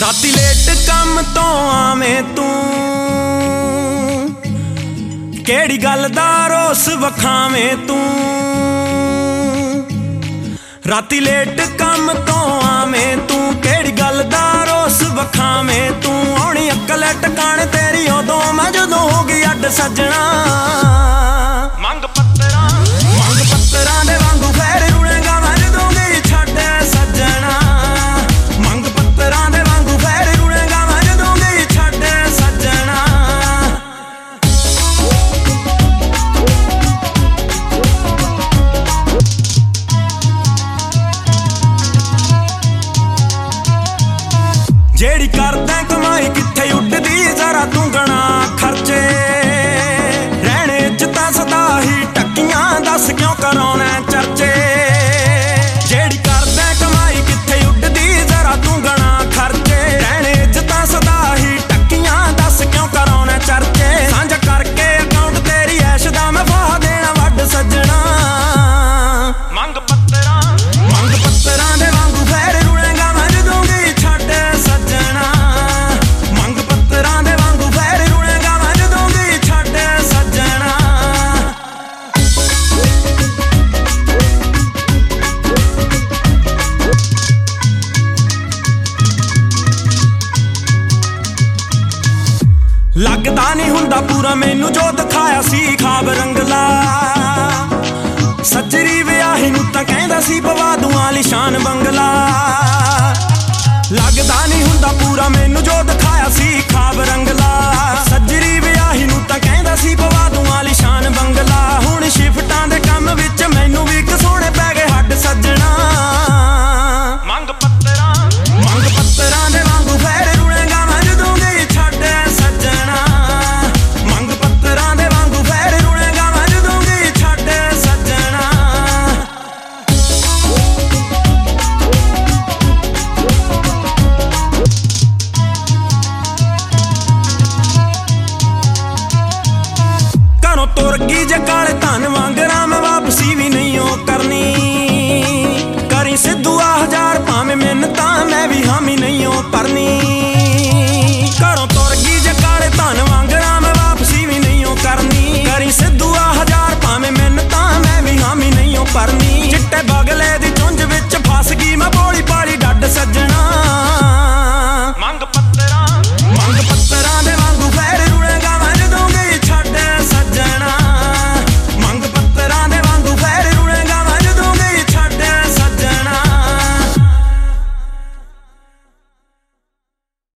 राती लेट काम तो आवें तू केड़ी गल दा रोस वखावें तू। राती लेट काम तो आवें तू केड़ी गल दा रोस वखावें तू। आउणी अक्ल टकाने तेरी उदों मैं जदों हो गई अड सजना। मंग पत्तरां दे वांगू फैर रुणेगा मैं जदों गई छड्ड सजना। मंग पत्तरां दे वांगू फैर रुणेगा मैं जदों गई छड्ड सजना। जेड़ी करदा कमाई कित्थे उड्डदी जरा तू गणा खर्चे। रहने च तां सदा ही टक्कियां दस क्यों कराउणा चर्चे। जेड़ी करदा कमाई कित्थे उड्डदी जरा तू गणा खर्चे। रहने च तां सदा ही टक्कियां दस क्यों कराउणा चर्चे। सांझा करके अकाउंट तेरी ऐश दा मैं फाह देना वड्ड सज्जणा। मंग पत्तरां दे वांगू फैर रुणेगा मैं जदों गई छड्ड सज्जणा। मंग पत्तरां दे वांगू फैर रुणेगा मैं जदों गई छड्ड सज्जणा। लगदा नहीं हुंदा पूरा मैनू जो दिखाया सी खाब रंगला। सज्जरी विआही नूं तां कहंदा सी पवा दूं आलीशान बंगला। लगदा नहीं हुंदा पूरा मैनू जो दिखाया सी खाब रंगला। सज्जरी विआही नूं तां कहंदा सी पवा दूं आलीशान बंगला। हुण शिफ्टां दे कम विच मैनू भी घसोणे पै गए हड्ड सज्जणा। मंग पत्तरां दे वांगू फैर रुणेगा मैं जदों गई छड्ड सज्जणा। मंग पत्तरां दे वांगू फैर रुणेगा मैं जदों गई छड्ड सज्जणा। घरों तुर गई जे काले धन वांगरा मैं वापसी भी नहीं ओ करनी। करी सिद्धू 1000 भावें मिन्नतां मैं भी हामी नहीं ओ भरनी। घरों तुर गई जे काले धन वांगरा मैं वापसी भी नहीं ओ करनी। करी सिद्धू 1000 भावें मिन्नतां मैं भी हामी नहीं ओ भरनी। चिट्टे